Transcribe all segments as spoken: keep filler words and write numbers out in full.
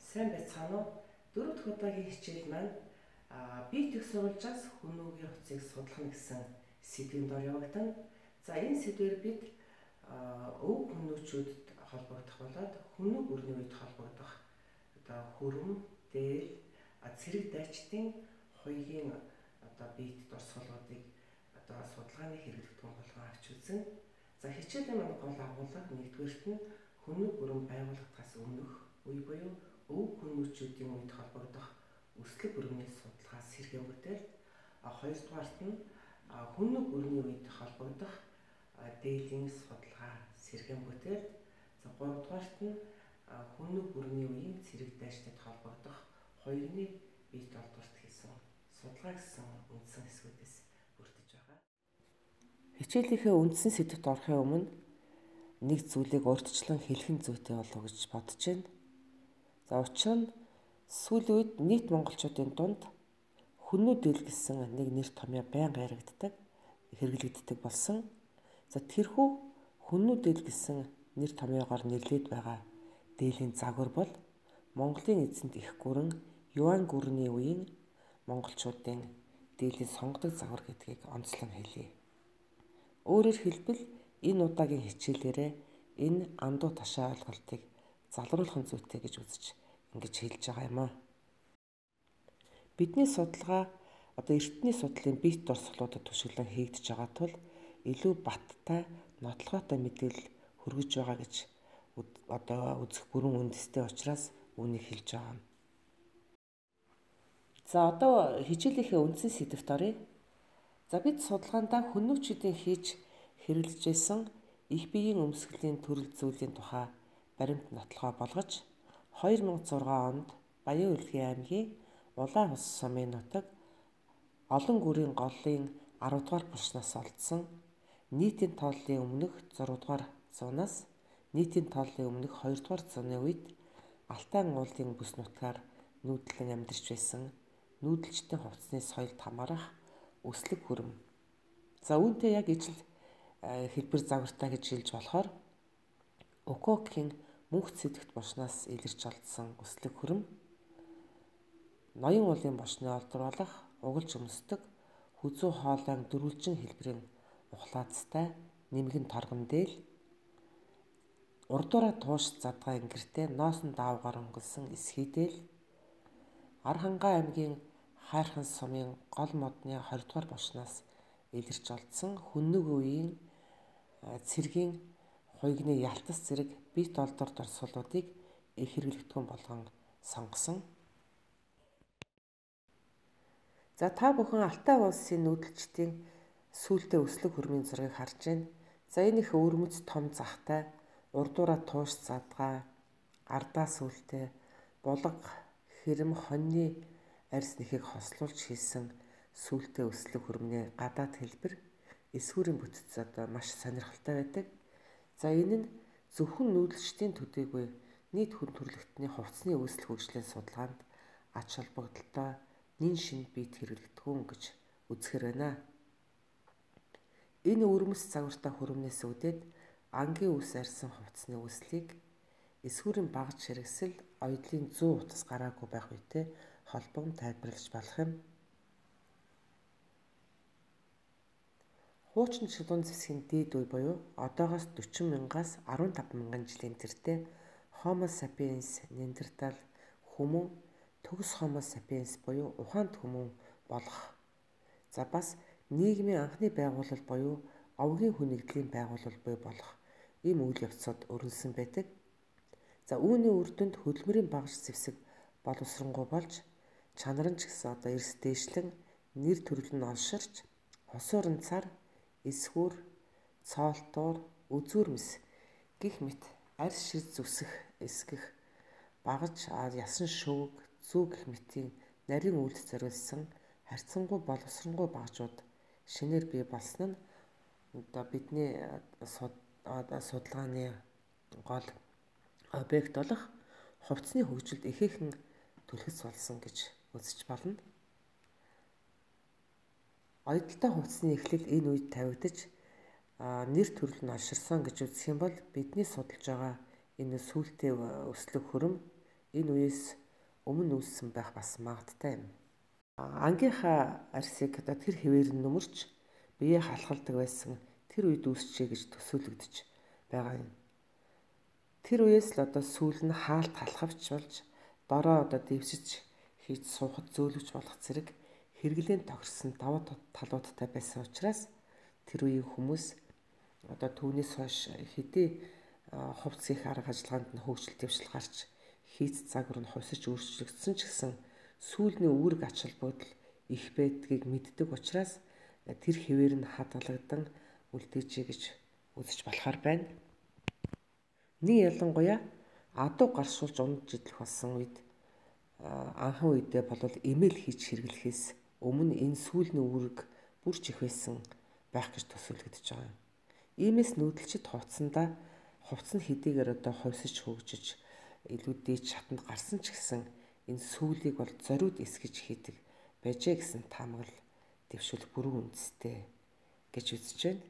Сайн байцгаана уу? Дөрөв дэх удаагийн хичээл маань бие дэх сурвалжаас хүмүүгийн хувцсыг судлах гэсэн сэдвийн дор явагдана. За энэ сэдвээр бид өв хүмүүчүүдэд холбогдох болоод хүмүүг өрний үед холбогдох одоо хөрөм, дээл, цэрэг дайчдын хоёрын одоо биед дурсгалуудыг одоо судалгааны хэрэглэгдэхүүн болгон авч үзэн. За хичээлийн маань гол агуулга нэгдүгээрт нь хүмүүг өрөм байгуулагдахаас өмнөх үе буюу өв хүмүүчүүдийн үед холбогдох өслөг өрөмний судалгаа сэргээн бүтээл, хоёрдугаарт нь хүмүүг өрний үед холбогдох дээлийн судалгаа сэргээн бүтээл, за гуравдугаарт нь хүмүүг өрний үеийн цэрэг дайчдад холбогдох хоёрны биед олдворт хийсэн судалгаа гэсэн үндсэн хэсгүүдээс бүрдэж байгаа. Хичээлийнхээ үндсэн сэдвт орохын өмнө нэг зүйлийг урьдчилан хэлхэн зүйтэй болов гэж бодож байна. За учир нь сүүлийн үед нийт монголчуудын дунд хүннүүдэл гэсэн нэг нэр томьёо байнга яригддаг, хэрэглэгддэг болсон. За тэрхүү хүннүүдэл гэсэн нэр томьёогоор нэрлээд байгаа дээлийн загвар бол Монголын эзэнт их гүрэн Юан гүрний үеийн монголчуудын дээлийн сонгодог загвар гэдгийг онцлон хэлье. Өөрөөр хэлбэл энэ удаагийн хичээлээрээ энэ андуу ташаа ойлголтыг залруулах зүйтэй гэж үзэж ингэж хэлж байгаа юм аа. Бидний судалгаа одоо эртний судлалын биет дурсгалуудад түшиглэн хийгдэж байгаа тул илүү баттай, нотлохойтой мэдээлэл хүргэж байгаа гэж одоо үзэх бүрэн үндэстэй учраас үүнийг хэлж байгаа юм. За одоо хичээлийнхээ үндсэн сэдвт оръё. За бид судалгаандаа хүннүүчүүдийн хийж хэрэглэж байсан их биеийн өмсгөлийн төрөл зүйлийн тухай баримт нотлохоо болгож хоёр мянга зургаан онд Баян Улгийн аймгийн Улаан ус сумын нутаг олон гүрийн голлын арав дугаар булчнаас олдсон нийтийн тооллын өмнөх зураг дугаар зуунаас нийтийн тооллын өмнөх хоёр дугаар зууны үед Алтай уулын бүс нутгаар нүүдлэн амьдарч байсан нүүдэлчдийн хувцсны соёлд хамаарах өслөг хөрөм. За үүнтэй яг ижил хэлбэр загвартай гэж хэлж болохоор Ококийн мөнх цэдэгт булчнаас илэрч олдсон өслөг хөрөм, ноён уулын булчны олдруулах угалж өмсдөг хүзүү хоолойн дөрвөлжин хэлбэрийн ухлаацтай нэмгэн торгон дээл, урдуураа тууш задгай ингэртэй ноосон даавгаар өнгөлсөн эсхий дээл, Архангай аймгийн Хайрхан сумын гол модны хоёр дугаар булчнаас илэрч олдсон хүннэг үеийн цэргийн хуйгны ялтас зэрэг биет олдор дурсгалуудыг их хэрэглэгдэхүүн болгон сонгосон. За та бүхэн Алтай улсын нүүдэлчдийн сүүлдээ өслөг хөрмийн зургийг харж байна. За энэ их өвөрмөц том захтай, урдуураа тууш задгай, ардаа сүлтэй, булга хэрэм хоньны арьс нэхийг хослуулж хийсэн сүлтэй өслөг хөрмний гадаад хэлбэр эсвүүрийн бүтц одоо маш сонирхолтой байдаг. За энэ нь зөвхөн нүүдэлчдийн төдийгүй нийт хүн төрөлхтний хувцсны үүсэл хөгжлийн судалгаанд ач холбогдолтой нэн шинэ биед хэрэглэгдэхүүн гэж үзэхэр байна. Энэ өвөрмөц загвартай хөрөмнөөс үүдээд ангийн үс арьсан хувцсны үүслийг эсвүүрийн багж хэрэгсэл оёдлын зүү утас гараагүй байх үедээ холбон тайлбарлаж болох юм. Хуучин чулуун зэвсгийн дээд үе буюу одоогоос дөрвөн мянгаас арван таван мянган жилийн тэртээ Homo sapiens Neanderthal хүмүүн төгс Homo sapiens буюу ухаанд хүмүүн болох. За бас нийгмийн анхны байгууллал буюу овгийн хүнэгдлийн байгууллал буй болох ийм үйл явцад өрнөсөн байдаг. За үүний үр дүнд хөдөлмөрийн багж зэвсэг боловсронгуй болж чанар нь ч гэсэн одоо эрс дээшлэн нэр төрөл нь олширч хосуурн цар, эсвүр, цоолтуур, үзүүрмэс гих мэт арьс ширс зүсэх, эсгэх, багж, ясан шөвөг, зүү гих мэтийн нарийн үйлдэл зориулсан харьцангуй боловсронгуй багжууд шинээр бий болсон нь одоо бидний судалгааны гол объект болох хувцсны хөгжилд ихээхэн түлхэц болсон гэж үзэж болно. Оёдолтой хувцсны эхлэл энэ үед тавигдаж нэр төрөл нь олширсан гэж үзэх юм бол бидний судалж байгаа энэ сүүлтэй өслөг хөрөм энэ үеэс өмнө үүссэн байх бас магадтай юм. Ангийнхаа арсыг одоо тэр хэвээр нь нөмөрч биеэ халахалдаг байсан тэр үед үүсчээ гэж төсөөлөгдөж байгаа юм. Тэр үеэс л одоо сүүл нь хаалт халахвч болж дороо одоо дэвсэж хийж суухад зөөлөвч болох зэрэг хэрэглээнд тохирсон давуу талуудтай байсан учраас тэр үеийн хүмүүс одоо түүнээс хойш хэдий хувцс их арга ажиллагаанд нь хөгжил дэвшил гарч хийц загвар нь хувьсаж өөрчлөгдсөн ч гэсэн сүүлний үүрэг ач холбогдол их байдгийг мэддэг учраас тэр хэвээр нь хадгалагдан үлдээжээ гэж үзэж болохоор байна. Нэг ялангуяа адуу гаршуулж унаж идэх болсон үед анхан үедээ болвол эмээл хийж хэрэглэхээс өмнө энэ сүүлний үүрэг бүр ч их байсан байх гэж төсөөлөгдөж байгаа юм. Иймээс нүүдэлчд хувцсандаа хувцс нь хэдийгээр одоо хувьсаж хөгжиж илүү дээд шатанд гарсан ч гэсэн энэ сүүлийг бол зориуд эсгэж хийдэг байжээ гэсэн таамаглал дэвшүүлэх бүрэн үндэстэй гэж үзэж байна.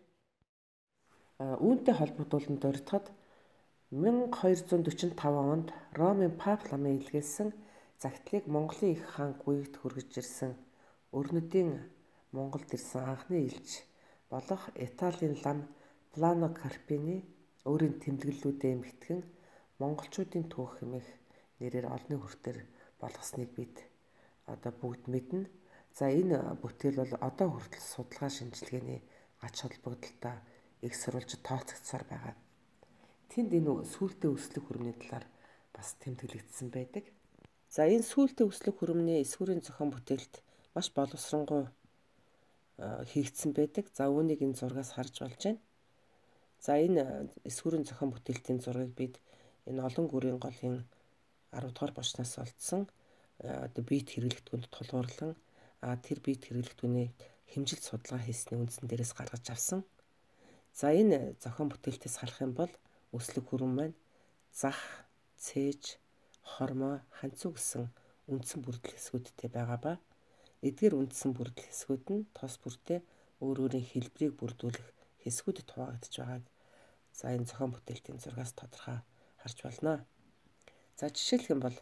Үүнтэй холбогдуулан дурдхад мянга хоёр зуун дөрвөн таван онд Ромын Пап ламын илгээсэн загтлыг Монголын их хаан гуйгт хүргэж ирсэн өрнөдийн Монголд ирсэн анхны элч болох Италийн лам Плано Карпини өөрийн тэмдэглэлүүдэд эмхтгэн монголчуудын түүх хэмээх нэрээр олонний хүртээр болгосныг бид одоо бүгд мэднэ. За энэ бүтээл бол одоо хүртэл судалгаа шинжилгээний ач холбогдолтой их сурвалжид тооцогдсоор байгаа. Тэнд энэ сүүлтэй өслөг хүрэмний талаар бас тэмдэглэгдсэн байдаг. За энэ сүүлтэй өслөг хүрэмний эсвэрийн зохион бүтээлд маш боловсронгуй хийгдсэн байдаг. За үүнийг энэ зургаас харж болж байна. За энэ эсвэрийн зохион бүтээлтийн зургийг бид энэ олон гүрийн голын арав дугаар бошноос олдсон одоо бит хэрэглэгдэхүүнд тулгуурлан тэр бит хэрэглэгдэхүүний хэмжилт судалгаа хийсний үндсэн дээрээс гаргаж авсан. За энэ зохион бүтээлтээс харах юм бол өслөг хүрэн маань зах, цээж, хормой, ханцуу гэсэн үндсэн бүрдэл хэсгүүдтэй байгаа ба эдгээр үндсэн бүрдэл хэсгүүд нь тос бүртээ өөр өөрийн хэлбэрийг бүрдүүлэх хэсгүүдэд хуваагдж байгааг за энэ зохион бүтээлтийн зургаас тодорхой харж байна. За жишээлх юм бол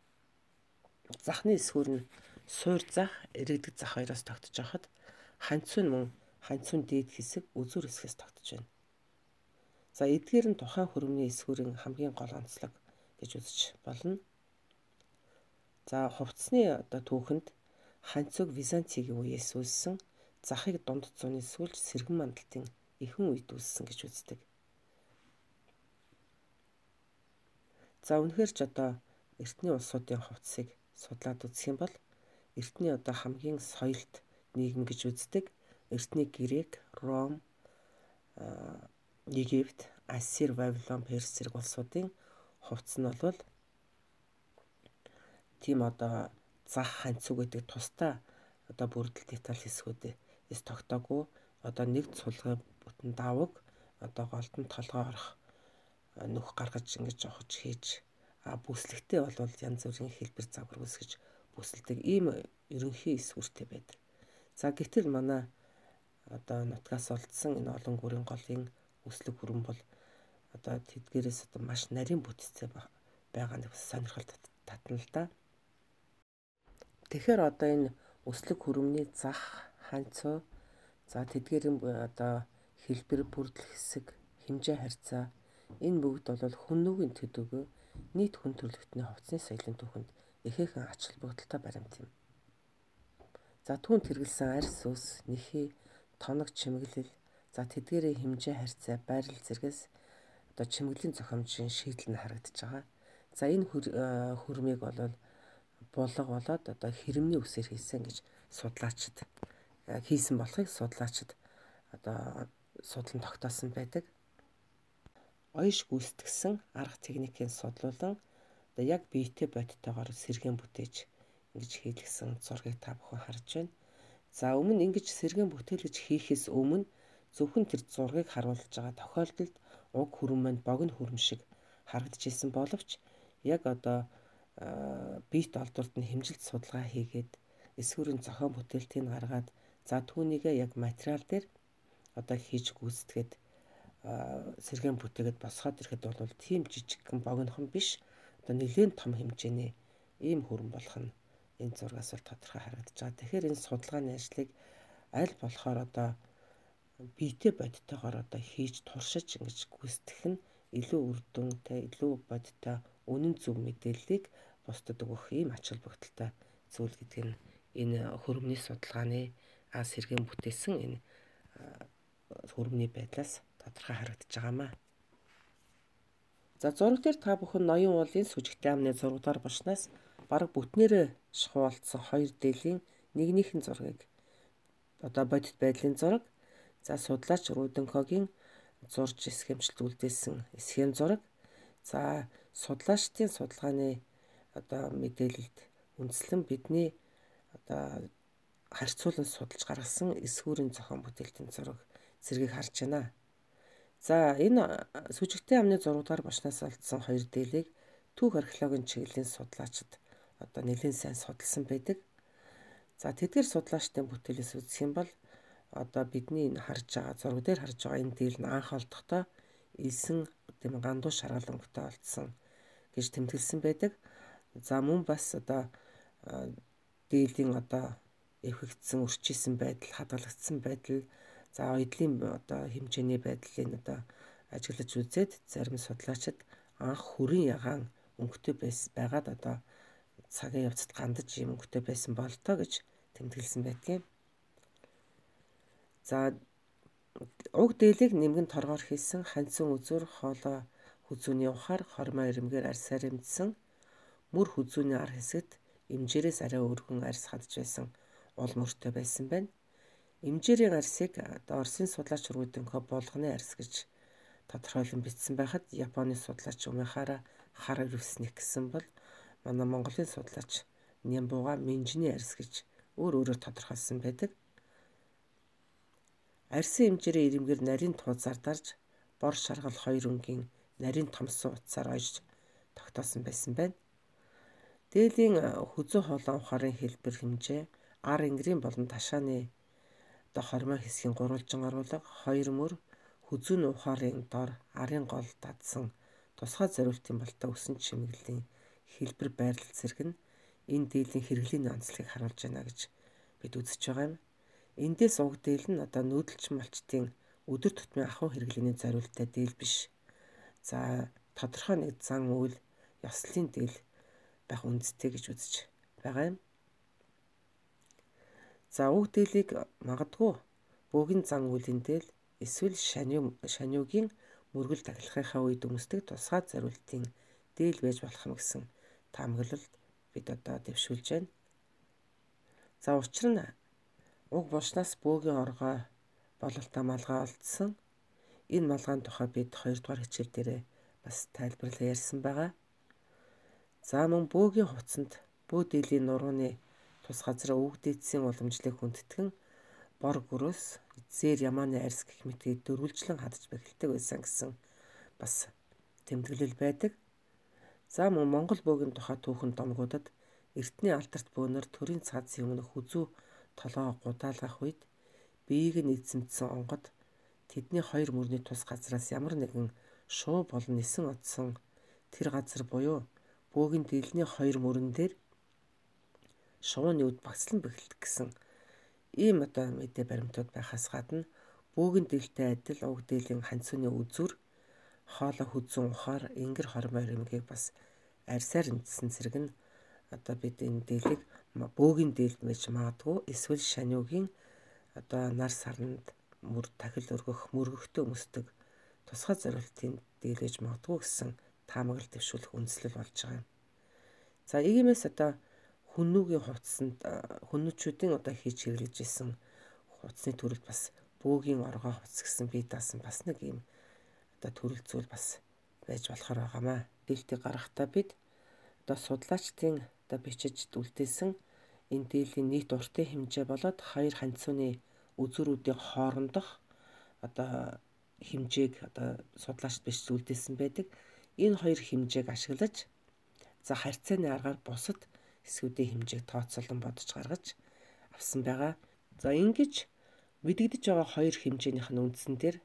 захны эсвэр нь суур зах, иргэдэг зах хоёроос тогтож байхад ханцуу нь мөн ханцуун дээд хэсэг үзүүр хэсгээс тогтож байна. За эдгээр нь тухайн хүрэмний эсвэрийн хамгийн гол онцлог гэж үзэж болно. За хувцсны одоо түүхэнд ханцууг Византигийн үеэс үүссэн захыг дунд зууны сүүлч сэргэн мандалтын эхэн үед үүссэн гэж үздэг. За үнэхээр ч одоо эртний улсуудын хувцсыг судлаад үзэх юм бол эртний одоо хамгийн соёлт нийгэм гэж үздэг эртний Грек, Ром, Египт, Ассир, Вавилон, Перс зэрэг улсуудын хувцс нь бол тийм одоо зах ханцуу гэдэг тусдаа одоо бүрдэл деталь хэсгүүдээс тогтоогүй одоо нэг цулгын бүтэн даваг одоо голдон толгой орох нүх гаргаж ингэж жохож хийж а бүслэгтэй бол янз бүрийн хэлбэр загвар үсгэж бүсэлдэг ийм ерөнхий эсвэртэй байдаг. За гэтэл манай одоо нутгаас олдсон энэ олон гүрийн голын өслөг хүрэн бол одоо тэдгээрээс одоо маш нарийн бүтцтэй байгаа нь сонирхол татна л да. Тэгэхээр одоо энэ өслөг хүрэмний зах, ханцуу, за тэдгээрийн одоо хэлбэр, бүрдэл хэсэг, хэмжээ харьцаа энэ бүгд бол хүн нүгийн төдийгүй нийт хүн төрөлхтний хувцсны соёлын түүхэнд ихээхэн ач холбогдолтой баримт юм. За түүнд хэрэгэлсэн арьс ус, нэхий, тоног чимэглэл, за тэдгээрийн хэмжээ харьцаа, байрлал зэргээс одоо чимэглэлийн зохиомжийн шийдэл нь харагдаж байгаа. За энэ хүрмийг бол булга болоод одоо хэрэмний үсээр хийсэн гэж судлаачид хийсэн болохыг судлаачид одоо судлан тогтоосон байдаг. Оёш гүйцэтгсэн арга техникийн судлуулан одоо яг биетэй бодтойгоор сэргээн бүтээж ингэж хийлгсэн зургийг та бүхэн харж байна. За өмнө ингэж сэргээн бүтээлгэж хийхээс өмнө зөвхөн тэр зургийг харуулж байгаа тохиолдолд уг хүрэн маань богино хүрэн шиг харагдаж исэн боловч яг одоо биет олдворт нь хэмжилт судалгаа хийгээд эсвэрийн зохион бүтээлтийг гаргаад за түүнийгээ яг материал дээр одоо хийж гүйцэтгээд сэргээн бүтээгээд босгоод ирэхэд бол тийм жижигхэн богинохон биш одоо нэлээд том хэмжээний ийм хүрэн болох нь энэ зургаас бол тодорхой харагдаж байгаа. Тэгэхээр энэ судалгааны ажлыг аль болохоор одоо биетэй бодтойгоор одоо хийж туршиж ингэж гүйцэтгэх нь илүү үр дүнтэй, илүү бодтой үнэн зөв мэдээллийг бусдад өгөх ийм ач холбогдолтой зүйл гэдэг нь энэ хөрөмний судалгааны ас хэрхэн бүтээсэн энэ хөрөмний байдлаас тодорхой харагдаж байгаамаа. За зураг дээр та бүхэн ноён уулын сүжигтэй амны зурагдаар болсноос бараг бүтнээрээ шахуулсан хоёр дээлийн нэгнийхэн зургийг одоо бодит байдлын зураг, за судлаач Руденкогийн зурж схемчлэлт үлдээсэн схем зураг, за судлаачдын судалгааны одоо мэдээлэлд үндэслэн бидний одоо харьцуулан судалж гаргасан эсвүүрийн зохион бүтээлтийн зураг зэргийг харж байна. За энэ сүжигтэй амны зурагдаар болсноос олдсон хоёр дээлийг түүх археологийн чиглэлийн судлаачид одоо нэлээд сайн судалсан байдаг. За тэдгээр судлаачдын бүтээлээс үзэх юм бол одоо бидний энэ харж байгаа зураг дээр харж байгаа энэ дээл нь анх олдохдоо элсэн тийм гандуу шаргал өнгөтэй олдсон гэж тэмдэглэсэн байдаг. За мөн бас одоо дээлийн одоо эвхэгдсэн, өрчижсэн байдал, хадгалагдсан байдал, за оёдлын одоо хэмжээний байдлыг одоо ажиглаж үзээд зарим судлаачид анх хүрэн ягаан өнгөтэй байгаад одоо цагийн явцад гандаж юм өнгөтэй байсан болтоо гэж тэмдэглэсэн байдгийг. За уг дээлийг нэмгэн торгоор хийсэн ханьцсан үзүүр хоолой хүзүүний ухаар хормой ирэмгээр арьсаар эмдсэн, мөр хүзүүний ар хэсэгт эмжээрээс арай өргөн арьс хадж байсан ул мөртэй байсан байна. Эмжээрийн арьсыг Оросын судлаач Руденко булганы арьс гэж тодорхойлон бичсэн байхад Японы судлаач Умехара хар ирвэсник гэсэн бол манай Монголын судлаач Нямбуга минжиний арьс гэж өөр өөрөөр тодорхойлсон байдаг. Арьсын эмжээрийн ирэмгээр нарийн тууцаар дарж бор шаргал хоёр өнгийн нарийн томсон утсаар ойж тогтоосон байсан байна. Дээлийн хүзүү хоолой ухаарын хэлбэр хэмжээ ар ингрийн болон ташааны одоо хормой хэсгийн гурвалжин оруулга хоёр мөр хүзүүний ухаарын дор арын гол дадсан тусгай зориултын болтой өсөн чимэглэлийн хэлбэр байрлал зэрэг нь энэ дээлийн хэрэглээний онцлогийг харуулж байна гэж бид үзэж байгаа юм. Эндээс уг дээл нь одоо нүүдэлч малчдын өдөр тутмын ахуй хэрэглээний зориулттай дээл биш. За тодорхой нэг зан үйл ёслолын дээл байх үндэстэй гэж үзэж байгаа юм. За уг дээлийг магадгүй бөөгийн зан үйлийн дээл эсвэл шаниугийн мөргөл тахилахынхаа үед өмсдөг тусгай зориултын дээл байж болох юм гэсэн таамаглалд бид одоо дэвшүүлж байна. За учир нь уг булшнаас бөөгийн оргой бололтой малгай олдсон. Энэ малгайн тухай бид хоёрдугаар хичээл дээрээ бас тайлбарлан ярьсан байгаа. За мөн бөөгийн хувцсанд бөө дээлийн нурууны тус газраа өвөг дээдсийн уламжлалыг хүндэтгэн бор гөрөөс зээр ямааны арьс гэх мэтийг дөрвөлжлэн хадж бэхэлдэг байсан гэсэн бас тэмдэглэл байдаг. За мөн Монгол бөөгийн тухай түүхэн домгуудад эртний алдарт бөөнөр төрийн цаазын өмнөх хүзүү толгоо гудаалгах үед биеийг нь эзэмдсэн онгод тэдний хоёр мөрний тус газраас ямар нэгэн шуу болон нисэн одсон тэр газар буюу бөөгийн дээлний хоёр мөрөн дээр шувууны үд багцлан бэхэлдэг гэсэн ийм одоо мэдээ баримтууд байхаас гадна бөөгийн дээлтэй адил уг дээлийн ханьцууны үзүүр хоолой хүзүүн ухаар ингэр хормой ирэмгийг бас арьсаар эндсэн зэрэг нь одоо бид энэ дээлийг бөөгийн дээл байж магадгүй эсвэл шаниугийн одоо нар саранд мөр тахил өргөх мөргөхтэй өмсдөг тусгай зориултын дээл байж магадгүй гэсэн таамаглал дэвшүүлэх үндслэл болж байгаа юм. За иймээс одоо хүннүүгийн хувцсанд хүннүүчүүдийн одоо хийж хэрэглэж исэн хувцсны төрөл бас бөөгийн оргоо хувцс гэсэн бие даасан бас нэг юм одоо төрөл зүйл бас байж болохоор байгаамаа. Дээлтийг гаргахдаа бид одоо судлаачдын одоо бичиж үлдээсэн энэ дээлийн нийт уртын хэмжээ болоод хоёр ханьцууны үзүүрүүдийн хоорондох одоо хэмжээг одоо судлаач бичиж үлдээсэн байдаг. Энэ хоёр хэмжээг ашиглаж за харьцааны аргаар бусад хэсгүүдийн хэмжээг тооцоолон бодож гаргаж авсан байгаа. За ингэж мэдэгдэж байгаа хоёр хэмжээнийх нь үндсэн дээр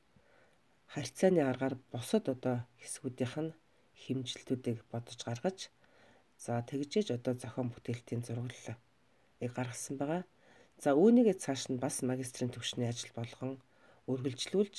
харьцааны аргаар бусад одоо хэсгүүдийнх нь хэмжилтүүдийг бодож гаргаж За тэгжээж одоо зохион бүтээлтийн зурглалыг гаргасан байгаа. За үүнийгээ цааш нь бас магистрийн түвшний ажил болгон үргэлжлүүлж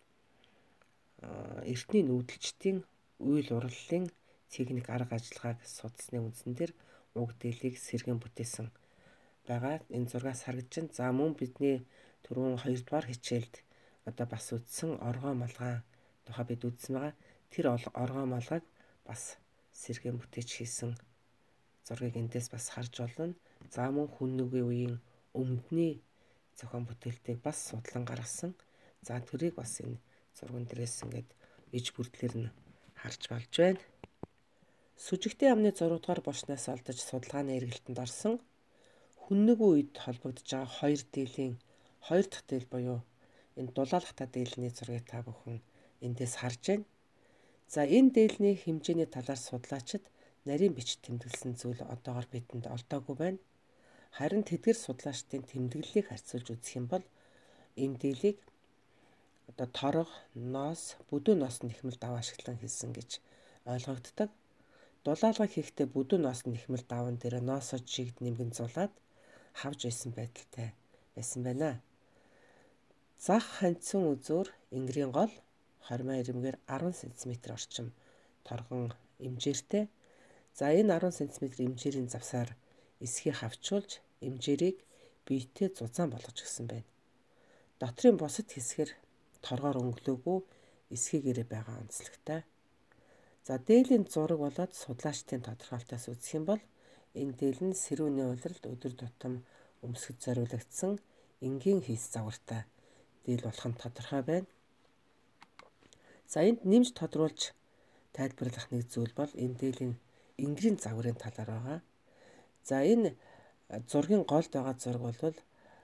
эртний нүүдэлчдийн үйл урлалын техник арга ажиллагааг судалсны үндсэн дээр уг дээлийг сэргэн бүтээсэн байгаа. Энэ зургаас харагдаж байна. За мөн бидний түрүүн хоёрдугаар хичээлд одоо бас үтсэн оргоо малгай тухай бид үзсэн байгаа. Тэр оргоо малгайг бас сэргэн бүтээж хийсэн зургийг эндээс бас харж болно. За мөн хүннүгийн үеийн өмнөдний зохион бүтээлтийг бас судлан гаргасан. За тэрийг бас энэ зурган дээрээс ингээд иж бүрдлэр нь харж болж байна. Сүжигтэй амны зураг дугаар болсноос олдож судалгааны эргэлтэнд орсон хүннүгийн үед холбогдож байгаа хоёр дээлийн хоёр дахь дээл буюу энэ дулаалгатай дээлний зургийг та бүхэн эндээс харж байна. За энэ дээлний хэмжээний талаар судлаачид нарийн бичиг тэмдэглэсэн зүйл одоогоор бидэнд олдоогүй байна. Харин тэдгэр судлаачдын тэмдэглэлийг харьцуулж үзэх юм бол энэ дээлийг одоо торго, ноос, бүдүүн ноосны нэхмэл даваа ашиглан хэлсэн гэж ойлгогддог. Дулаалга хийхдээ бүдүүн ноосны нэхмэл даван дээр ноосоо жигд нэмгэн зулаад хавж байсан байдалтай байсан байна. Зах хандсан үзүүр энгэрийн гол хормоо ирмгээр арван сантиметр орчим торгон эмжээртэй. За энэ арван сантиметр эмжээрийн завсаар эсхийг хавчуулж эмжээрийг биетэй зузаан болгож гисэн байна. Дотрын бусад хэсгэр торгоор өнгөлөөгүй эсхийгээрээ байгаа онцлогтой. За дээлийн зураг болоод судлаачдын тодорхойлолтоос үзэх юм бол энэ дээл нь сэрүүний улиралд өдөр тутам өмсгөж зориулагдсан энгийн хийс загвартай дээл болох нь тодорхой байна. За энд нэмж тодруулж тайлбарлах нэг зүйл бол энэ дээлийн энгэрийн загварын талаар байгаа. За энэ зургийн голд байгаа зураг бол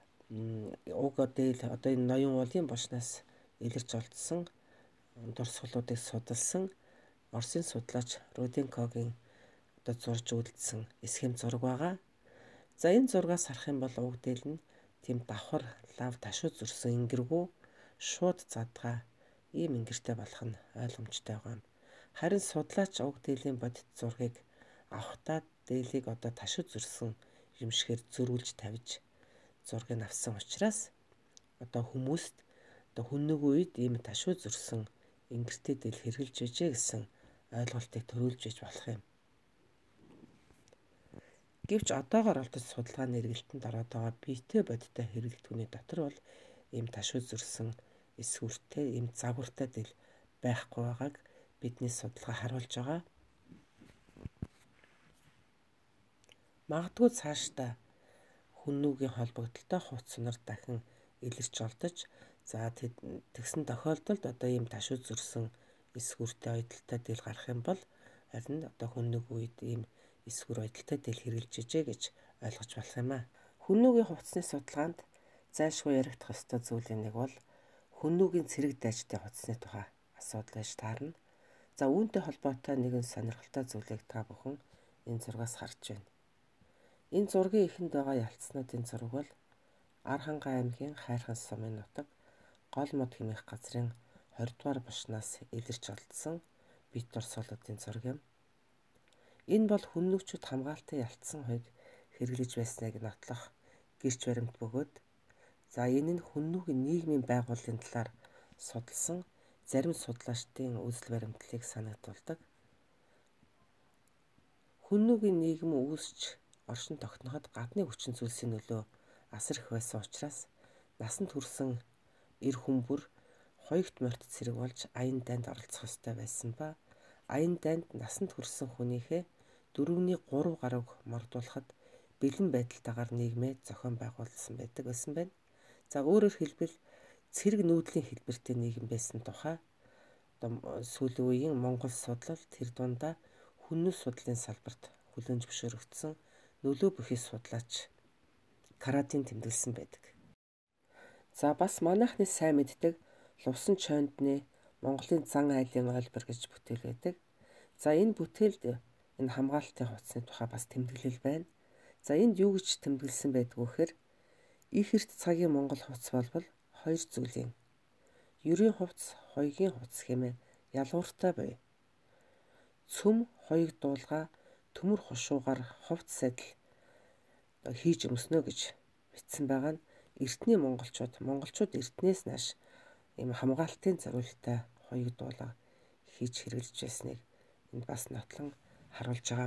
уг дээл одоо энэ ноён уулын бошноос илэрч олдсон дурсгалуудыг судалсан Оросын судлаач Руденкогийн одоо зурж үлдсэн схем зураг байгаа. За энэ зургаас харах юм бол уг дээл нь тийм давхар лав ташуу зүрсэн энгэргүй шууд задгаа ийм энгэртэй болох нь ойлгомжтой байгаа юм. Харин судлаач уг дээлийн бодит зургийг авахдаа дээлийг одоо ташуу зүрсэн юмшгээр зөрүүлж тавьж зургийг авсан учраас одоо хүмүүст одоо хүннүгийн үед ийм ташуу зүрсэн энгэртэй дээл хэрглэж ижээ гэсэн ойлголтыг төрүүлж иж болох юм. Гэвч одоогоор олдож судалгааны эргэлтэнд ороод байгаа биетэй бодиттой хэрэглэгдэхүүний дотор бол ийм ташуу зүрсэн эсвэртэй ийм загвартай дээл байхгүй байгааг бидний судалгаа харуулж байгаа. Магадгүй цаашдаа хүннүгийн холбогдолтой хувц сунар дахин илэрч олдож за тэгсэн тохиолдолд одоо ийм ташуу зүрсэн эсвэртэй ойдолтой дээл гарах юм бол харин одоо хүннүгийн үед ийм эсвэр ойдолтой дээл хэрэгжилж ижээ гэж ойлгож болох юм аа. Хүннүгийн хувцсны судалгаанд зайлшгүй яригдах ёстой зүйлийн нэг бол хүннүгийн цэрэг дайчдын хувцсны тухай асуудал байж таарна. За үүнтэй холбоотой нэгэн сонирхолтой зүйлийг та бүхэн энэ зургаас харж байна. Энэ зургийн эхэнд байгаа ялцснуудын зураг бол Архангай аймгийн Хайрхан сумын нутаг гол мод хэмээх газрын хоёрдугаар бушнаас илэрч олдсон бит дурсгалуудын зураг юм. Энэ бол хүннүгчүүд хамгаалтын ялцсан хувийг хэрэглэж байсныг нотлох гэрч баримт бөгөөд за энэ нь хүннүгийн нийгмийн байгууллын талаар судалсан зарим судлаачдын үзэл баримтлалыг санагдуулдаг. Хүннүгийн нийгэм үүсч оршин тогтноход гадны хүчин зүйлсийн нөлөө асар их байсан учраас насанд хүрсэн эр хүмүүр хоёрт морьт цэрэг болж аян дайнд оролцох ёстой байсан ба аян дайнд насанд хүрсэн хүнийхээ дөрөвний гурав гаруйг мордуулахад бэлэн байдалтайгаар нийгмээ зохион байгуулсан байдаг байсан байна. За өөрөөр хэлбэл цэрэг нүүдлийн хэлбэртэй нийгэм байсан тухай сүүлийн үеийн Монгол судлал тэр дундаа хүннү судлалын салбарт хүлээн зөвшөөрөгдсөн нөлөө бүхий судлаач Карадин тэмдэглэсэн байдаг. За бас манайхны сайн мэддэг Лувсан Чойндны Монголын зан айлын ойлбор гэж бүтээл байдаг. За энэ бүтээлд энэ хамгаалтын хувцсны тухай бас тэмдэглэл байна. За энд юу гэж тэмдэглэсэн байдг вэ гэхээр их эрт цагийн Монгол хувцс болбол хоёр зүйлийн ерийн хувцс, хоёгийн хувцс хэмээн ялгууртай буй. Цөм хоёг дуулгаа төмөр хушуугаар хувцс адил хийж өмснө гэж бичсэн байгаа нь эртний монголчууд монголчууд эртнээс нааш ийм хамгаалтын зорилттой хоёуг дуулаа хийж хэрэглэж байсныг энд бас нотлон харуулж байгаа.